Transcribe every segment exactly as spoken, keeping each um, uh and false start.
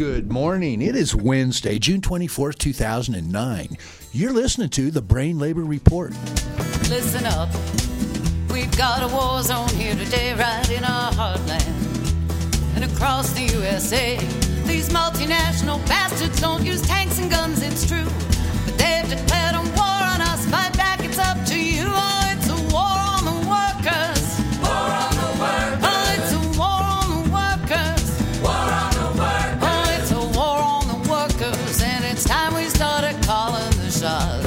Good morning. It is Wednesday, June twenty-fourth, two thousand nine. You're listening to the Brain Labor Report. Listen up. We've got a war zone here today, right in our heartland. And across the U S A, these multinational bastards don't use tanks and guns, it's true. But they've declared a war on us. Fight back, it's up to you. Oh, it's a war on the workers. War on the workers. Oh, it's a war on the workers. War on the workers. Oh, it's a war on the workers. And it's time we started calling the shots.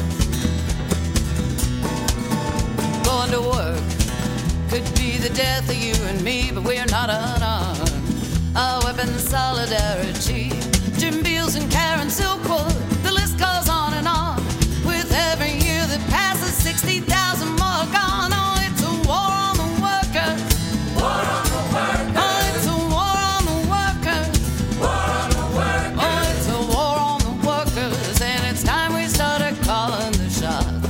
Going to work could be the death of you and me, but we're not unarmed. Our weapons, solidarity. Jim Beals and Karen Silkwood, the list goes on and on. With every year that passes, sixty thousand more gone. Oh, it's a war on the workers. War on the workers. Oh, it's a war on the workers. War on the workers. Oh, it's a war on the workers. And it's time we started calling the shots.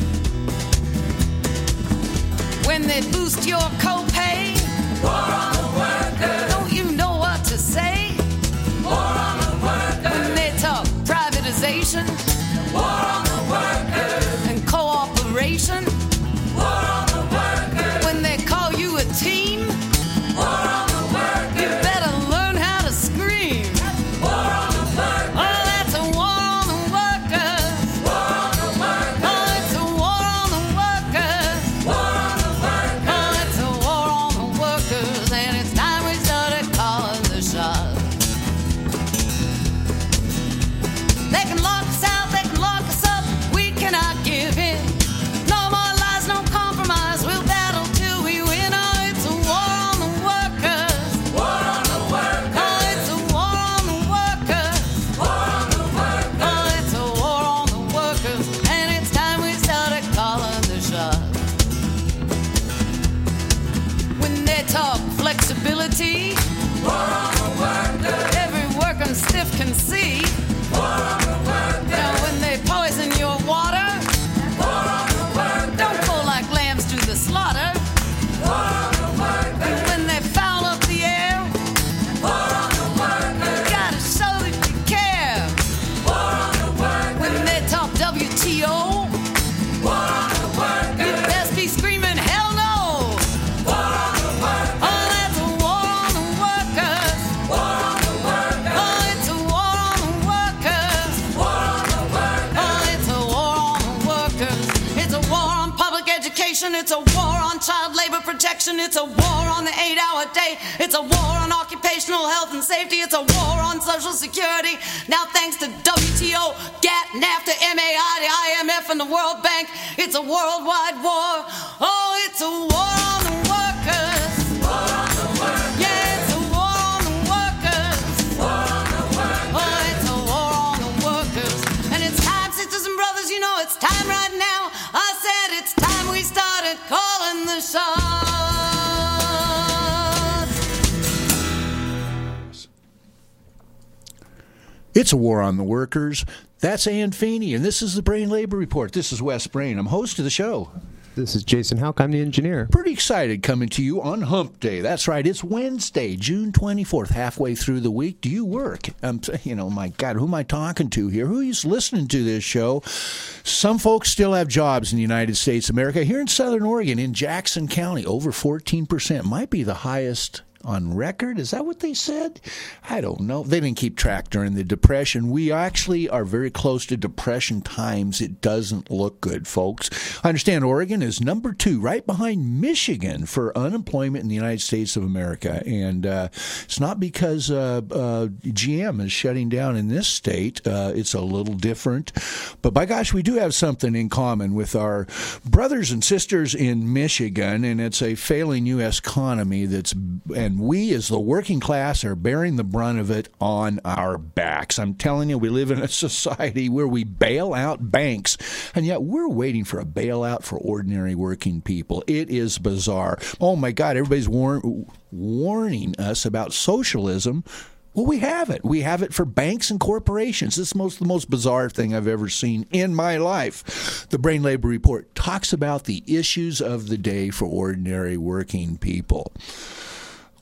When they boost your copay, War on the workers. don't you know what to say? War on the workers. When they talk privatization War on the workers. and cooperation, War on the workers. when they call you a team, War on the you workers. better learn how to scream. War on the workers. Oh, that's a war on the workers. War on the workers. Oh, it's a war on the workers. War on the workers. Oh, it's a war on the workers. And it's time we started calling the shots. They can lock us out, they can lock us up. We cannot give in. No more lies, no compromise. We'll battle till we win. Oh, it's a war on the workers. War on the workers. Oh, it's a war on the workers. War on the workers. Oh, it's a war on the workers. And it's time we started calling the shots. When they talk flexibility, War on the workers. every working stiff can see. War on the workers. Now when they poison your water, War on the workers. don't go like lambs to the slaughter. War on the workers. When they foul up the air, War on the workers. you gotta show that you care. War on the workers. When they talk W T O, War on the you workers. best be screaming hell no. War on the workers. Oh, that's a war on the workers. War on the workers. Oh, it's a war on the workers. War on the workers. Oh, it's a war on the workers. It's a war on public education. It's a war on child labor protection. It's a war on the eight-hour day. It's a war on occupational health and safety. It's a war on Social Security. Now, thanks to W T O, GATT, NAFTA, M A I, the I M F, and the World Bank, it's a worldwide war. Oh, it's a war on the workers. War on the workers. Yeah, it's a war on the workers. War on the workers. Oh, it's a war on the workers. And it's time, sisters and brothers, you know it's time right now. I said it's time we started calling the shots. It's a war on the workers. That's Ann Feeney, and this is the Brain Labor Report. This is Wes Brain. I'm host of the show. This is Jason Houck. I'm the engineer. Pretty excited coming to you on Hump Day. That's right. It's Wednesday, June twenty-fourth, halfway through the week. Do you work? Um, you know, my God, who am I talking to here? Who is listening to this show? Some folks still have jobs in the United States of America. Here in Southern Oregon, in Jackson County, over fourteen percent. Might be the highest on record. Is that what they said? I don't know. They didn't keep track during the Depression. We actually are very close to Depression times. It doesn't look good, folks. I understand Oregon is number two, right behind Michigan for unemployment in the United States of America. And uh, it's not because uh, uh, G M is shutting down in this state. Uh, it's a little different. But by gosh, we do have something in common with our brothers and sisters in Michigan, and it's a failing U S economy that's, and we as the working class are bearing the brunt of it on our backs. I'm telling you, we live in a society where we bail out banks, and yet we're waiting for a bailout for ordinary working people. It is bizarre. Oh my God, everybody's war- warning us about socialism. Well, we have it. We have it for banks and corporations. This is most, the most bizarre thing I've ever seen in my life. The Brain Labor Report talks about the issues of the day for ordinary working people.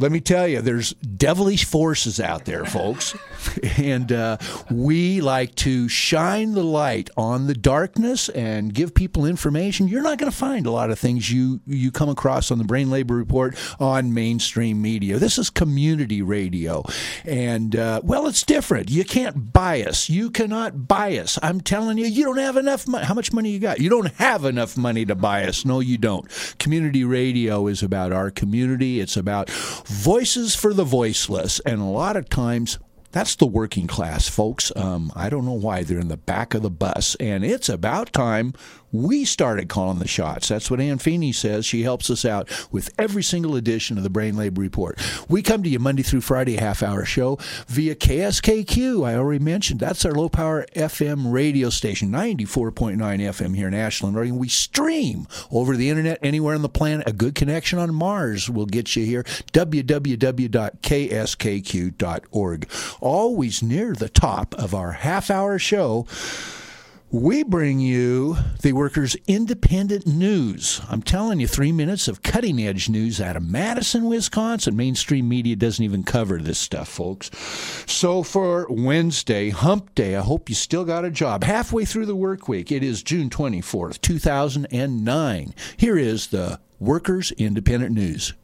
Let me tell you, there's devilish forces out there, folks. And uh, we like to shine the light on the darkness and give people information. You're not going to find a lot of things you, you come across on the Brain Labor Report on mainstream media. This is community radio. And, uh, well, it's different. You can't bias. You cannot bias. I'm telling you, you don't have enough money. How much money you got? You don't have enough money to bias. No, you don't. Community radio is about our community. It's about voices for the voiceless. And a lot of times, that's the working class, folks. Um, I don't know why they're in the back of the bus. And it's about time we started calling the shots. That's what Ann Feeney says. She helps us out with every single edition of the Brain Labor Report. We come to you Monday through Friday, half-hour show via K S K Q. I already mentioned that's our low-power F M radio station, ninety-four point nine F M here in Ashland, Oregon. We stream over the internet anywhere on the planet. A good connection on Mars will get you here, w w w dot k s k q dot org. Always near the top of our half-hour show, we bring you the Workers' Independent News. I'm telling you, three minutes of cutting-edge news out of Madison, Wisconsin. Mainstream media doesn't even cover this stuff, folks. So for Wednesday, Hump Day, I hope you still got a job. Halfway through the work week, it is June twenty-fourth, two thousand nine. Here is the Workers' Independent News.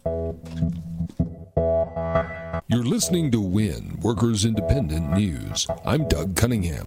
You're listening to W I N, Workers' Independent News. I'm Doug Cunningham.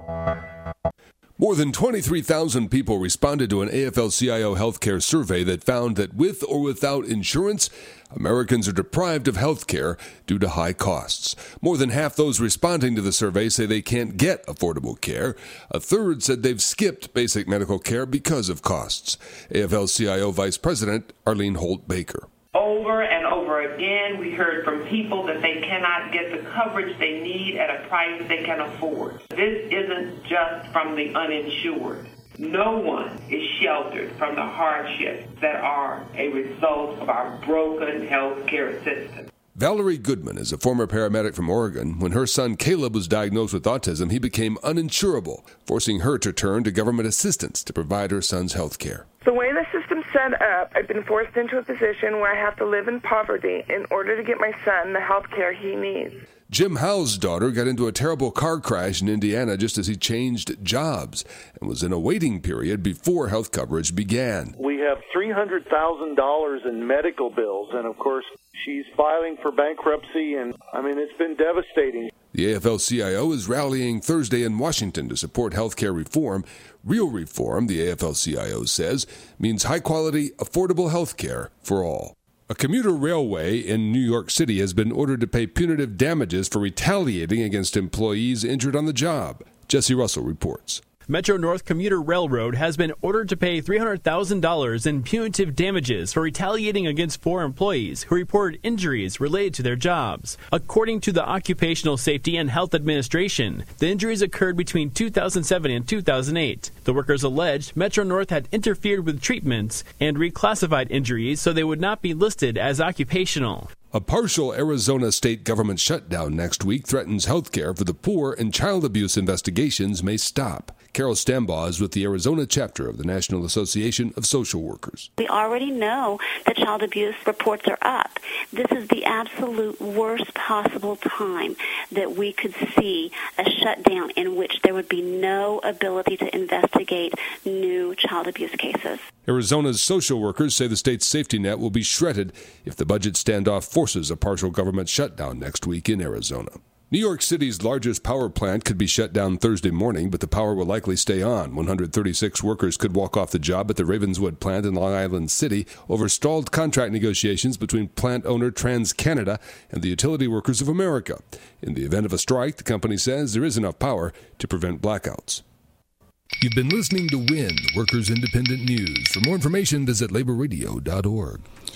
More than twenty-three thousand people responded to an A F L C I O healthcare survey that found that with or without insurance, Americans are deprived of health care due to high costs. More than half those responding to the survey say they can't get affordable care. A third said they've skipped basic medical care because of costs. A F L C I O Vice President Arlene Holt Baker. Over and over again, we heard from people that they cannot get the coverage they need at a price they can afford. This isn't just from the uninsured. No one is sheltered from the hardships that are a result of our broken health care system. Valerie Goodman is a former paramedic from Oregon. When her son Caleb was diagnosed with autism, he became uninsurable, forcing her to turn to government assistance to provide her son's health care. The way the system's set up, I've been forced into a position where I have to live in poverty in order to get my son the health care he needs. Jim Howe's daughter got into a terrible car crash in Indiana just as he changed jobs and was in a waiting period before health coverage began. We have three hundred thousand dollars in medical bills, and of course, she's filing for bankruptcy, and I mean, it's been devastating. The A F L C I O is rallying Thursday in Washington to support health care reform. Real reform, the A F L C I O says, means high-quality, affordable health care for all. A commuter railway in New York City has been ordered to pay punitive damages for retaliating against employees injured on the job. Jesse Russell reports. Metro North Commuter Railroad has been ordered to pay three hundred thousand dollars in punitive damages for retaliating against four employees who reported injuries related to their jobs. According to the Occupational Safety and Health Administration, the injuries occurred between two thousand seven and two thousand eight. The workers alleged Metro North had interfered with treatments and reclassified injuries so they would not be listed as occupational. A partial Arizona state government shutdown next week threatens health care for the poor, and child abuse investigations may stop. Carol Stambaugh is with the Arizona chapter of the National Association of Social Workers. We already know that child abuse reports are up. This is the absolute worst possible time that we could see a shutdown in which there would be no ability to investigate new child abuse cases. Arizona's social workers say the state's safety net will be shredded if the budget standoff forces a partial government shutdown next week in Arizona. New York City's largest power plant could be shut down Thursday morning, but the power will likely stay on. one hundred thirty-six workers could walk off the job at the Ravenswood plant in Long Island City over stalled contract negotiations between plant owner TransCanada and the Utility Workers of America. In the event of a strike, the company says there is enough power to prevent blackouts. You've been listening to W I N, Workers Independent News. For more information, visit labor radio dot org.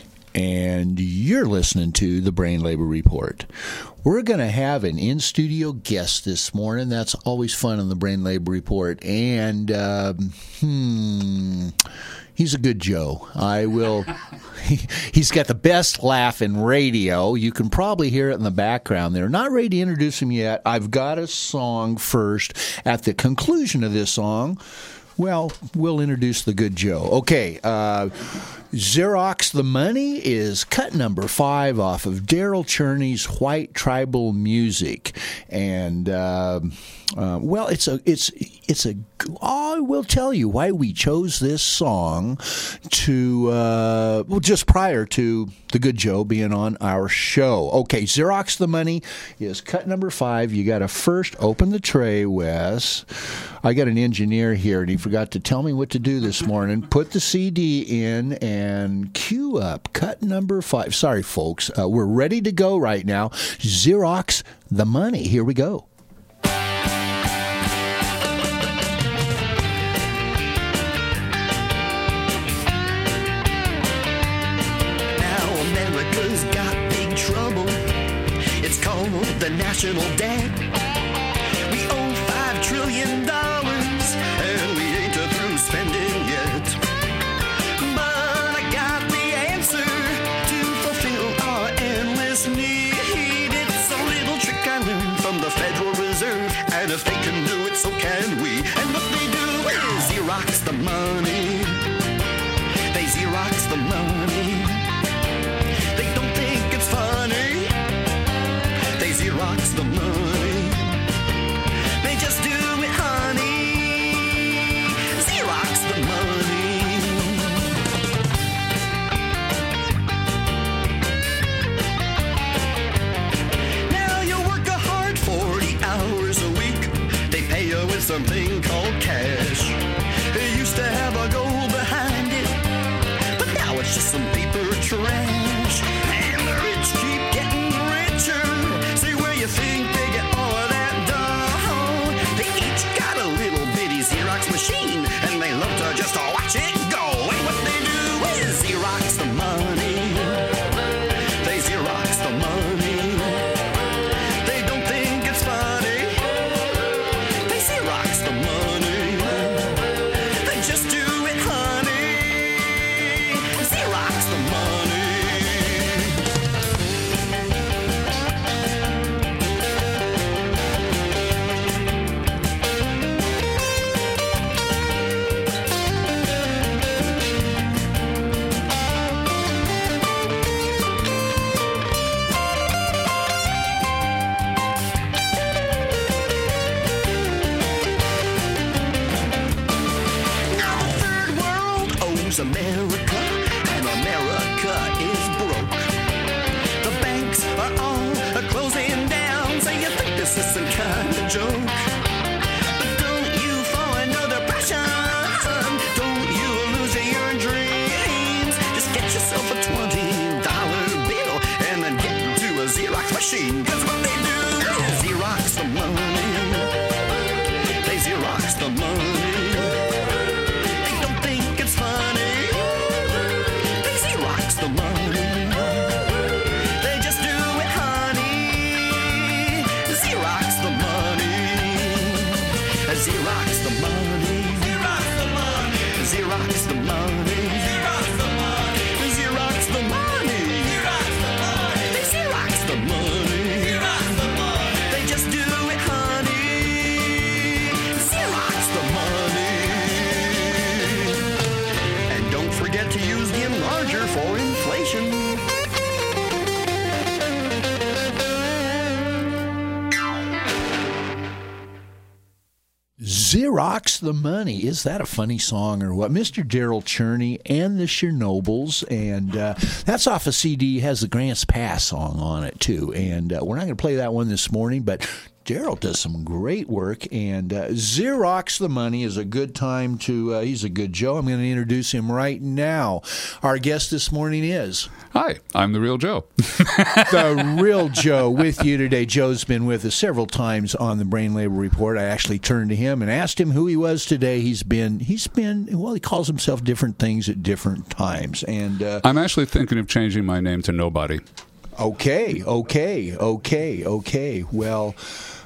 And you're listening to the Brain Labor Report. We're going to have an in-studio guest this morning. That's always fun on the Brain Labor Report. And, um, hmm, he's a good Joe. I will, he, he's got the best laugh in radio. You can probably hear it in the background there. Not ready to introduce him yet. I've got a song first. At the conclusion of this song, Well, we'll introduce the good Joe. Okay, uh, Xerox the Money is cut number five off of Daryl Cherney's White Tribal Music, and uh, uh, well, it's a it's it's a. I will tell you why we chose this song to uh, well just prior to the good Joe being on our show. Okay, Xerox the Money is cut number five. You got to first open the tray, Wes. I got an engineer here, and he forgot to tell me what to do this morning. Put the C D in and cue up cut number five. Sorry, folks. Uh, we're ready to go right now. Xerox the Money. Here we go. Now America's got big trouble. It's called the national debt. We owe five trillion dollars, and we ain't through spending yet. But I got the answer to fulfill our endless need. It's a little trick I learned from the Federal Reserve, and if they can do it, so can we. And what they do is Xerox the money. They Xerox the money. They don't think it's funny. They Xerox the money. They just do it, honey. Xerox the money. Now you work a hard forty hours a week. They pay you with something called cash. They used to have a goal behind it, but now it's just some paper trash. And the rich keep getting richer. See where you think they get all of that dough. They each got a little bitty Xerox machine, and they love to just watch it go. And what they do is Xerox the money. They Xerox the money. They don't think it's funny. They Xerox the money. They just do it, honey. Xerox the money. Now the third world owes America, and America is broke. The banks are all closing down, so you think this is some kind of joke. But don't you fall under the pressure. Don't you lose your dreams. Just get yourself a twenty dollar bill and then get to a Xerox machine. Cause what they do is Xerox the money. They Xerox the money. They don't think it's funny. They Xerox the money. They just do it, honey. Xerox the money. Xerox the money. Xerox the money. Xerox the money. Xerox the money. Xerox the money. Xerox the money. They Xerox the money. Xerox the money. They just do it, honey. Xerox the money. And don't forget to use the enlarger for inflation. Xerox the Money. Is that a funny song or what? Mister Daryl Cherney and the Chernobyls, and uh, that's off a C D, has the Grants Pass song on it, too. And uh, we're not going to play that one this morning, but Daryl does some great work, and uh, Xerox the Money is a good time to, uh, he's a good Joe. I'm going to introduce him right now. Our guest this morning is... Hi, I'm the real Joe. The real Joe with you today. Joe's been with us several times on the Brain Labor Report. I actually turned to him and asked him who he was today. He's been, he's been, well, he calls himself different things at different times. And uh, I'm actually thinking of changing my name to Nobody. Okay, okay, okay, okay. Well...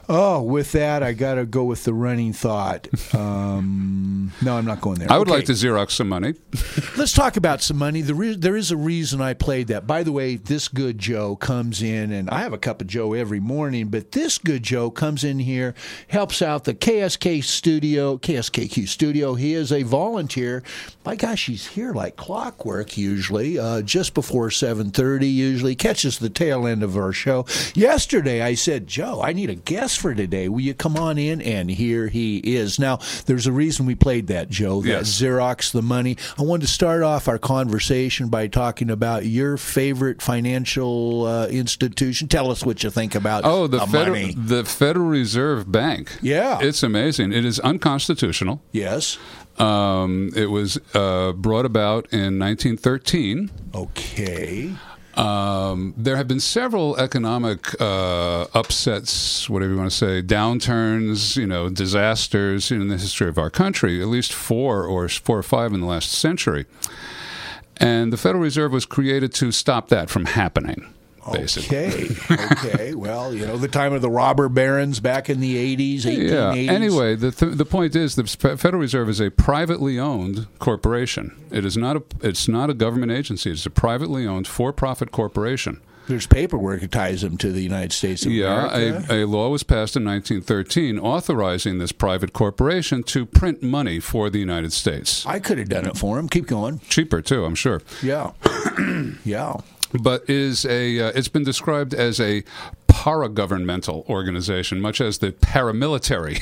Oh, with that, I got to go with the running thought. Um, no, I'm not going there. I would Okay. like to Xerox some money. Let's talk about some money. The re- there is a reason I played that. By the way, this good Joe comes in, and I have a cup of Joe every morning, but this good Joe comes in here, helps out the K S K studio, K S K Q studio. He is a volunteer. My gosh, he's here like clockwork usually, uh, just before seven thirty usually, catches the tail end of our show. Yesterday, I said, Joe, I need a guest for today. Will you come on in? And here he is. Now, there's a reason we played that, Joe, that Yes. Xerox the money. I wanted to start off our conversation by talking about your favorite financial uh, institution. Tell us what you think about Oh, the, the Federal, money. the Federal Reserve Bank. Yeah. It's amazing. It is unconstitutional. Yes. Um, it was uh, brought about in nineteen thirteen. Okay. Um, there have been several economic uh, upsets, whatever you want to say, downturns, you know, disasters in the history of our country, at least four or four or five in the last century. And the Federal Reserve was created to stop that from happening, basically. Okay. Okay. Well, you know, the time of the robber barons back in the eighties, eighteen eighties. Yeah. Anyway, the th- the point is the Federal Reserve is a privately owned corporation. It is not a it's not a government agency. It's a privately owned for-profit corporation. There's paperwork that ties them to the United States of Yeah, America. a, a law was passed in nineteen thirteen authorizing this private corporation to print money for the United States. I could have done it for him. Keep going. Cheaper too, I'm sure. Yeah. Yeah. But is a uh, it's been described as a paragovernmental organization, much as the paramilitary.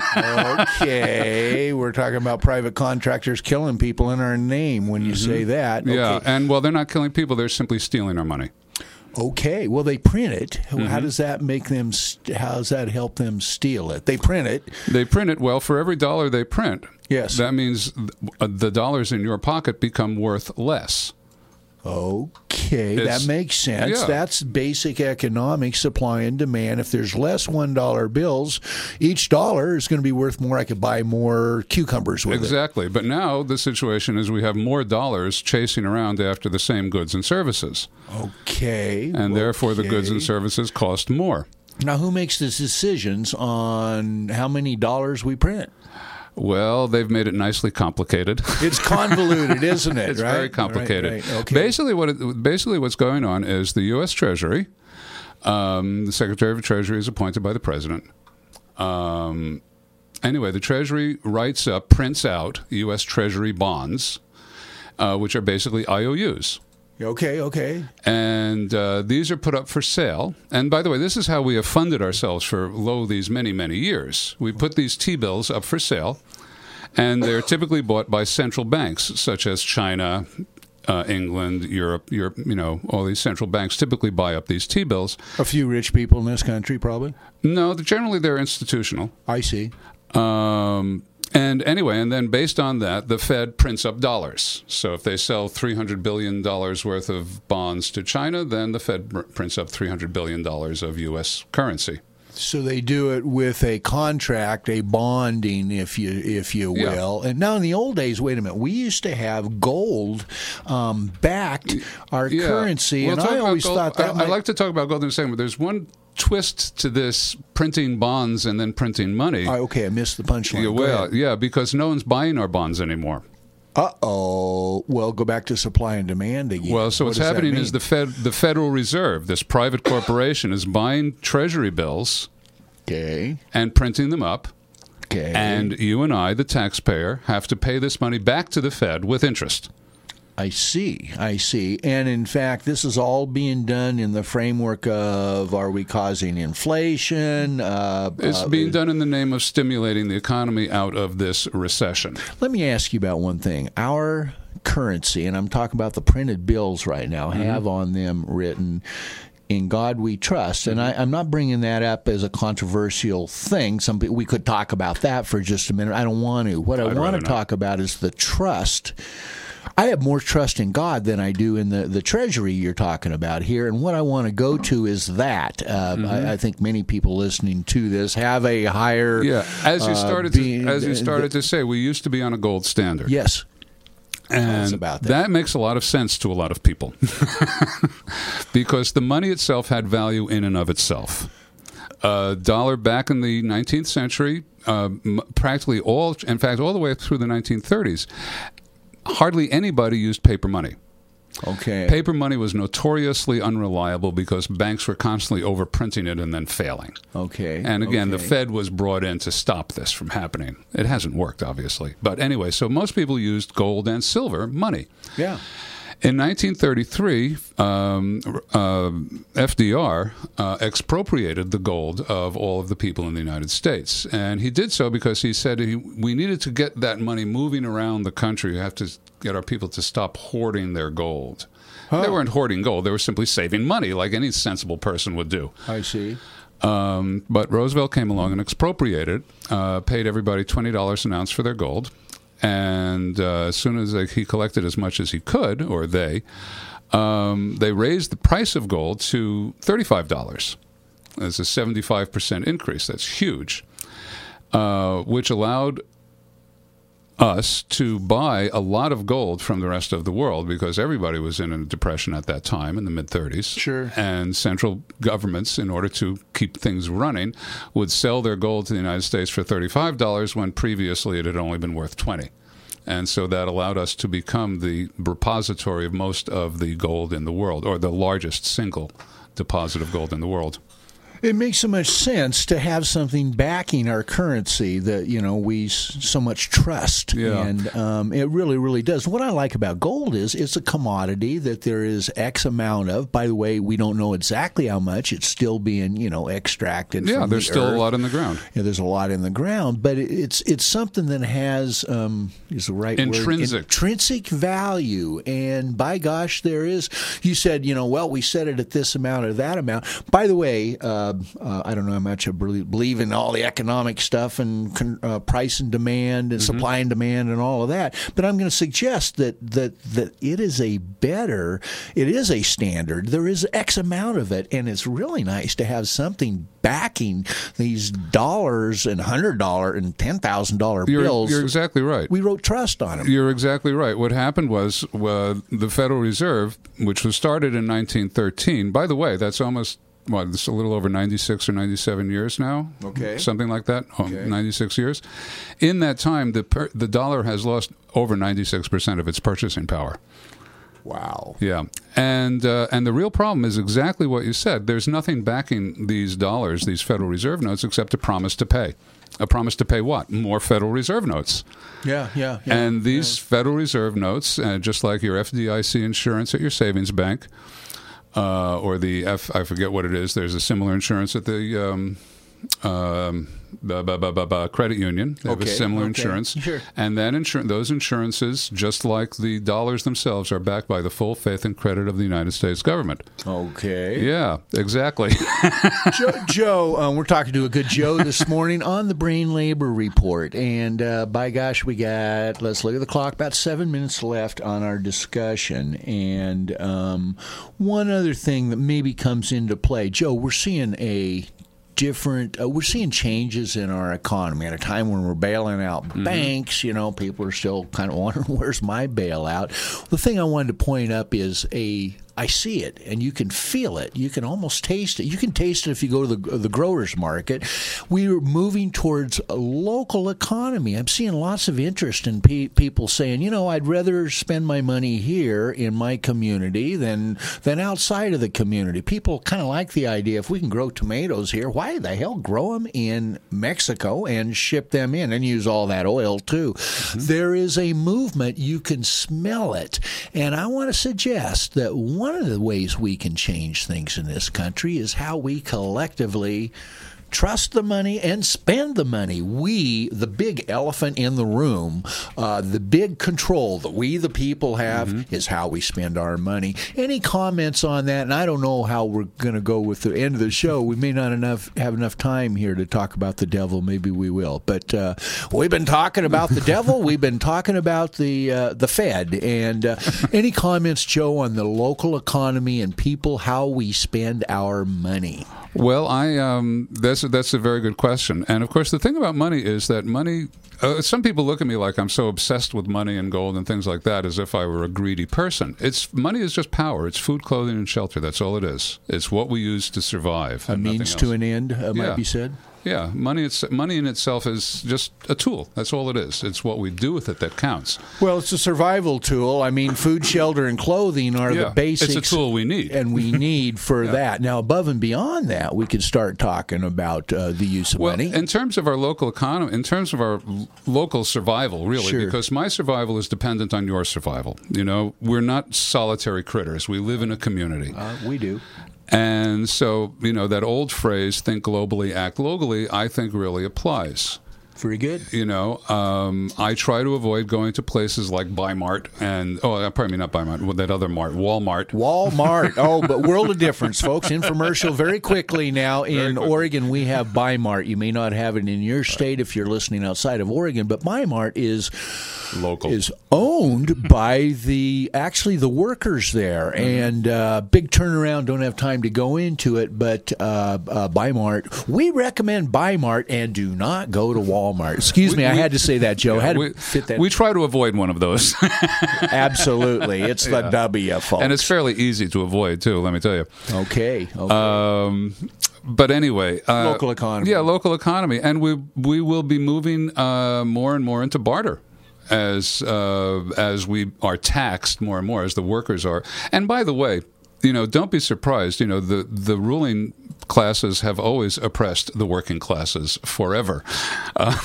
Okay, we're talking about private contractors killing people in our name when you say that. Okay. Yeah, and well, they're not killing people; they're simply stealing our money. Okay, well, they print it. How Mm-hmm. does that make them? St- how does that help them steal it? They print it. They print it. Well, for every dollar they print, yes, that means th- the dollars in your pocket become worth less. Okay, It's- that makes sense. yeah. That's basic economics, supply and demand. If there's less one dollar bills, each dollar is going to be worth more. I could buy more cucumbers with it. Exactly. But now the situation is we have more dollars chasing around after the same goods and services. Okay, And therefore the goods and okay. services cost more. Now, who makes the decisions on how many dollars we print? Well, they've made it nicely complicated. It's convoluted, isn't it? It's right? very complicated. Right, right. Okay. Basically, what it, basically what's going on is the U S. Treasury, um, the Secretary of Treasury is appointed by the President. Um, anyway, the Treasury writes up, prints out U S. Treasury bonds, uh, which are basically I O Us. Okay, okay. And uh, these are put up for sale. And by the way, this is how we have funded ourselves for, lo, these many, many years. We put these T-bills up for sale, and they're typically bought by central banks, such as China, uh, England, Europe, Europe. You know, all these central banks typically buy up these T-bills. A few rich people in this country, probably. No, generally they're institutional. I see. Um, and anyway, and then based on that, the Fed prints up dollars. So if they sell three hundred billion dollars worth of bonds to China, then the Fed pr- prints up three hundred billion dollars of U S currency. So they do it with a contract, a bonding, if you if you Yeah. will. And now in the old days, wait a minute, we used to have gold um, backed our Yeah. currency, We'll and talk I about always gold. thought that I, might, I'd like to talk about gold in a second, but there's one twist to this printing bonds and then printing money. Oh, okay, I missed the punchline. Yeah, Go well, ahead. yeah, because no one's buying our bonds anymore. Uh-oh. Well, go back to supply and demand again. Well, so What what's does that happening mean? is the Fed, the Federal Reserve, this private corporation, is buying Treasury bills okay. and printing them up. Okay. And you and I, the taxpayer, have to pay this money back to the Fed with interest. I see. I see. And in fact, this is all being done in the framework of, are we causing inflation? Uh, It's uh, being done in the name of stimulating the economy out of this recession. Let me ask you about one thing. Our currency, and I'm talking about the printed bills right now, Mm-hmm. have on them written, "In God we trust." And I, I'm not bringing that up as a controversial thing. Some people, we could talk about that for just a minute. I don't want to. What I I'd want rather to not. talk about is the trust. I have more trust in God than I do in the, the treasury you're talking about here. And what I want to go to is that. Uh, Mm-hmm. I, I think many people listening to this have a higher. Yeah, as you uh, started being- to, as you started to say, we used to be on a gold standard. Yes. And about that. makes a lot of sense to a lot of people because the money itself had value in and of itself. Uh, dollar back in the nineteenth century, uh, m- practically all, in fact, all the way through the nineteen thirties, hardly anybody used paper money. Okay. Paper money was notoriously unreliable because banks were constantly overprinting it and then failing. Okay. And again, okay. the Fed was brought in to stop this from happening. It hasn't worked, obviously. But anyway, so most people used gold and silver money. Yeah. In nineteen thirty-three, um, uh, F D R uh, expropriated the gold of all of the people in the United States. And he did so because he said he, we needed to get that money moving around the country. We have to get our people to stop hoarding their gold. Huh. They weren't hoarding gold. They were simply saving money like any sensible person would do. I see. Um, but Roosevelt came along and expropriated, uh, paid everybody twenty dollars an ounce for their gold. And uh, as soon as they, he collected as much as he could, or they, um, they raised the price of gold to thirty-five dollars. That's a seventy-five percent increase. That's huge, uh, which allowed us to buy a lot of gold from the rest of the world because everybody was in a depression at that time in the mid-thirties. Sure. And central governments, in order to keep things running, would sell their gold to the United States for thirty-five dollars when previously it had only been worth twenty dollars. And so that allowed us to become the repository of most of the gold in the world, or the largest single deposit of gold in the world. It makes so much sense to have something backing our currency that, you know, we s- so much trust. Yeah. And um, it really, really does. What I like about gold is it's a commodity that there is X amount of. By the way, we don't know exactly how much. It's still being, you know, extracted Yeah, from there's the still earth. a lot in the ground. Yeah, there's a lot in the ground. But it, it's it's something that has, um, is the right Intrinsic. word? Intrinsic value. And by gosh, there is. You said, you know, well, we set it at this amount or that amount. By the way, uh, Uh, I don't know how much I believe, believe in all the economic stuff and uh, price and demand and Mm-hmm. supply and demand and all of that. But I'm going to suggest that, that that it is a better, it is a standard. There is X amount of it, and it's really nice to have something backing these dollars and one hundred dollars and ten thousand dollars You're, bills. you're exactly right. We wrote trust on them. You're exactly right. What happened was uh, the Federal Reserve, which was started in nineteen thirteen, by the way, that's almost, what, it's a little over ninety-six or ninety-seven years now? Okay. Something like that, oh, Okay. ninety-six years. In that time, the per, the dollar has lost over ninety-six percent of its purchasing power. Wow. Yeah, and uh, and the real problem is exactly what you said. There's nothing backing these dollars, these Federal Reserve notes, except a promise to pay. A promise to pay what? More Federal Reserve notes. Yeah, yeah. yeah and these yeah. Federal Reserve notes, uh, just like your F D I C insurance at your savings bank, uh, or the F, I forget what it is. There's a similar insurance at the um, um, b- b- b- b- b- credit union. They have Okay, a similar okay, insurance. sure. And that insur- those insurances, just like the dollars themselves, are backed by the full faith and credit of the United States government. Okay. Yeah, exactly. Joe, Joe um, we're talking to a good Joe this morning on the Brain Labor Report. And uh, by gosh, we got, let's look at the clock, about seven minutes left on our discussion. And um, one other thing that maybe comes into play, Joe, we're seeing a different uh, we're seeing changes in our economy at a time when we're bailing out Mm-hmm. banks. You know, people are still kind of wondering, where's my bailout? The thing I wanted to point up is a I see it, and you can feel it. You can almost taste it. You can taste it if you go to the the growers market. We're moving towards a local economy. I'm seeing lots of interest in pe- people saying, you know, I'd rather spend my money here in my community than than outside of the community. People kind of like the idea, if we can grow tomatoes here, why the hell grow them in Mexico and ship them in and use all that oil too? Mm-hmm. There is a movement. You can smell it. And I want to suggest that one One of the ways we can change things in this country is how we collectively trust the money and spend the money. We, the big elephant in the room, uh, the big control that we, the people, have mm-hmm. is how we spend our money. Any comments on that? And I don't know how we're going to go with the end of the show. We may not enough have enough time here to talk about the devil. Maybe we will. But uh, we've been talking about the devil. We've been talking about the uh, the Fed. And uh, any comments, Joe, on the local economy and people, how we spend our money? Well, I um, that's that's a very good question, and of course, the thing about money is that money. Uh, some people look at me like I'm so obsessed with money and gold and things like that, as if I were a greedy person. It's money is just power. It's food, clothing, and shelter. That's all it is. It's what we use to survive. A means to an end, uh, might Yeah. be said. Yeah, money. It's, money in itself is just a tool. That's all it is. It's what we do with it that counts. Well, it's a survival tool. I mean, food, shelter, and clothing are Yeah, the basics. it's a tool we need. And we need for Yeah. that. Now, above and beyond that, we could start talking about uh, the use of Well, money. in terms of our local economy, in terms of our l- local survival, really, Sure. because my survival is dependent on your survival. You know, we're not solitary critters. We live in a community. Uh, we do. And so, you know, that old phrase, think globally, act locally, I think really applies. Very good. You know, um, I try to avoid going to places like Bi-Mart and, oh, pardon me, not Bi-Mart, well, that other Mart, Walmart. Walmart. Oh, but world of difference, folks. Infomercial very quickly now. In Oregon, we have Bi-Mart. You may not have it in your state if you're listening outside of Oregon, but Bi-Mart is local. Is owned by the actually the workers there, Mm-hmm. and uh, big turnaround. Don't have time to go into it, but uh, uh, Bi-Mart. We recommend Bi-Mart and do not go to Walmart. Excuse We- me, I we- had to say that, Joe. I Yeah, had to we, fit that. we try to avoid one of those. Absolutely, it's the Yeah. W, folks. And it's fairly easy to avoid, too, let me tell you. Okay. okay. Um, but anyway, uh, Local economy. Yeah, local economy, and we we will be moving uh, more and more into barter as uh, as we are taxed more and more, as the workers are. And by the way, you know, don't be surprised. You know, the the ruling classes have always oppressed the working classes forever. Uh,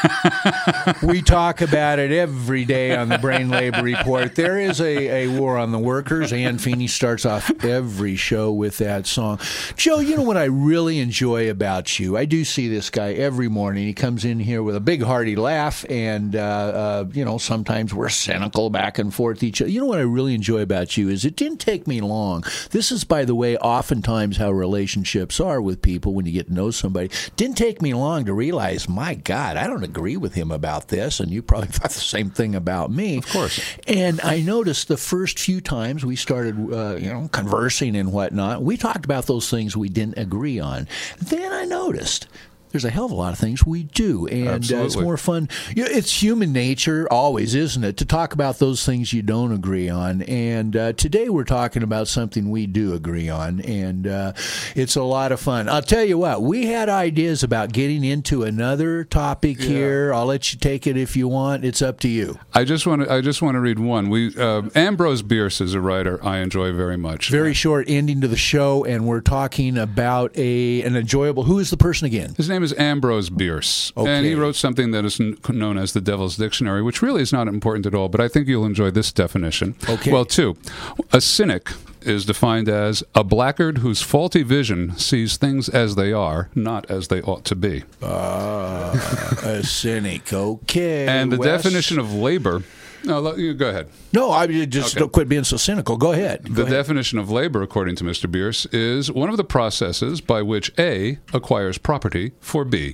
We talk about it every day on the Brain Labor Report. There is a, a war on the workers. Ann Feeney starts off every show with that song. Joe, you know what I really enjoy about you? I do see this guy every morning. He comes in here with a big hearty laugh, and, uh, uh, you know, sometimes we're cynical back and forth each other. You know what I really enjoy about you is it didn't take me long. This is, by the way, oftentimes how relationships are with people when you get to know somebody. Didn't take me long to realize, my God, I don't agree with him about this, and you probably thought the same thing about me. Of course. And I noticed the first few times we started, uh, you know, conversing and whatnot, we talked about those things we didn't agree on. Then I noticed there's a hell of a lot of things we do, and uh, it's Absolutely. more fun. You know, it's human nature, always, isn't it, to talk about those things you don't agree on. And uh, today we're talking about something we do agree on, and uh, it's a lot of fun. I'll tell you what, we had ideas about getting into another topic here. I'll let you take it if you want. It's up to you. I just want to I just want to read one. We uh, Ambrose Bierce is a writer I enjoy very much. Very short ending to the show, and we're talking about a an enjoyable. Who is the person again? His name is Ambrose Bierce, Okay. and he wrote something that is n- known as the Devil's Dictionary, which really is not important at all, but I think you'll enjoy this definition. Okay. Well, two, a cynic is defined as a blackguard whose faulty vision sees things as they are, not as they ought to be. Uh, a cynic. Okay. And the Wes? definition of labor. No, let- you go ahead. No, I mean, just Okay. don't quit being so cynical. Go ahead. Go The ahead. definition of labor, according to Mister Bierce, is one of the processes by which A acquires property for B.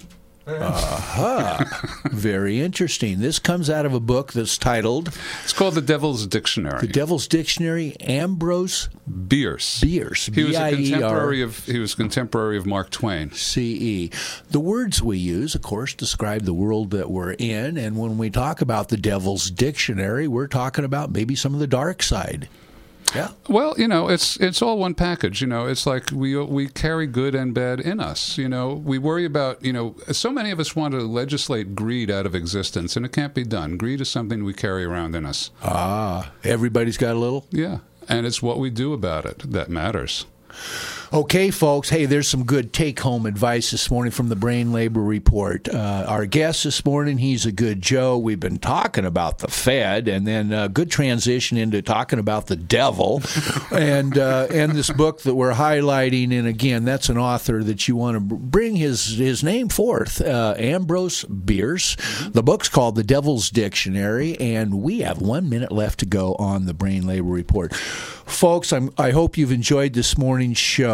Uh-huh. Very interesting. This comes out of a book that's titled It's called the Devil's Dictionary. The Devil's Dictionary, Ambrose Bierce. Bierce. He was a B I E R contemporary of he was contemporary of Mark Twain. C E. The words we use, of course, describe the world that we're in, and when we talk about the Devil's Dictionary, we're talking about maybe some of the dark side. Yeah. Well, you know, it's it's all one package. You know, it's like we we carry good and bad in us. You know, we worry about, you know, so many of us want to legislate greed out of existence, and it can't be done. Greed is something we carry around in us. Ah, everybody's got a little? Yeah, and it's what we do about it that matters. Okay, folks. Hey, there's some good take-home advice this morning from the Brain Labor Report. Uh, our guest this morning, he's a good Joe. We've been talking about the Fed, and then a good transition into talking about the devil, and uh, and this book that we're highlighting. And again, that's an author that you want to bring his his name forth, uh, Ambrose Bierce. The book's called The Devil's Dictionary, and we have one minute left to go on the Brain Labor Report. Folks, I'm, I hope you've enjoyed this morning's show.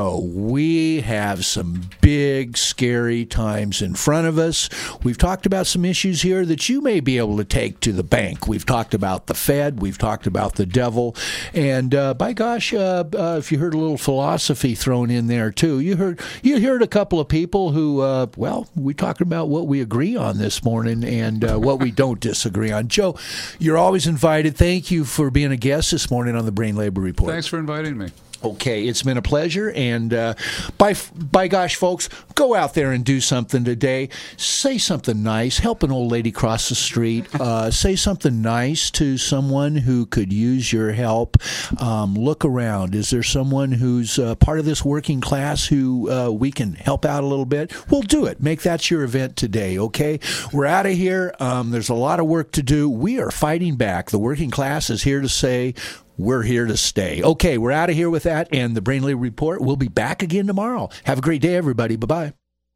know we have some big, scary times in front of us. We've talked about some issues here that you may be able to take to the bank. We've talked about the Fed. We've talked about the devil. And uh, by gosh, uh, uh, if you heard a little philosophy thrown in there too, you heard you heard a couple of people who, uh, well, we talked about what we agree on this morning and uh, what we don't disagree on. Joe, you're always invited. Thank you for being a guest this morning on the Brain Labor Report. Thanks for inviting me. Okay, it's been a pleasure, and uh, by by gosh, folks, go out there and do something today. Say something nice. Help an old lady cross the street. Uh, say something nice to someone who could use your help. Um, look around. Is there someone who's uh, part of this working class who uh, we can help out a little bit? Well, do it. Make that your event today, okay? We're out of here. Um, there's a lot of work to do. We are fighting back. The working class is here to say, we're here to stay. Okay, we're out of here with that, and the Brain Labor Report. We'll be back again tomorrow. Have a great day, everybody. Bye-bye.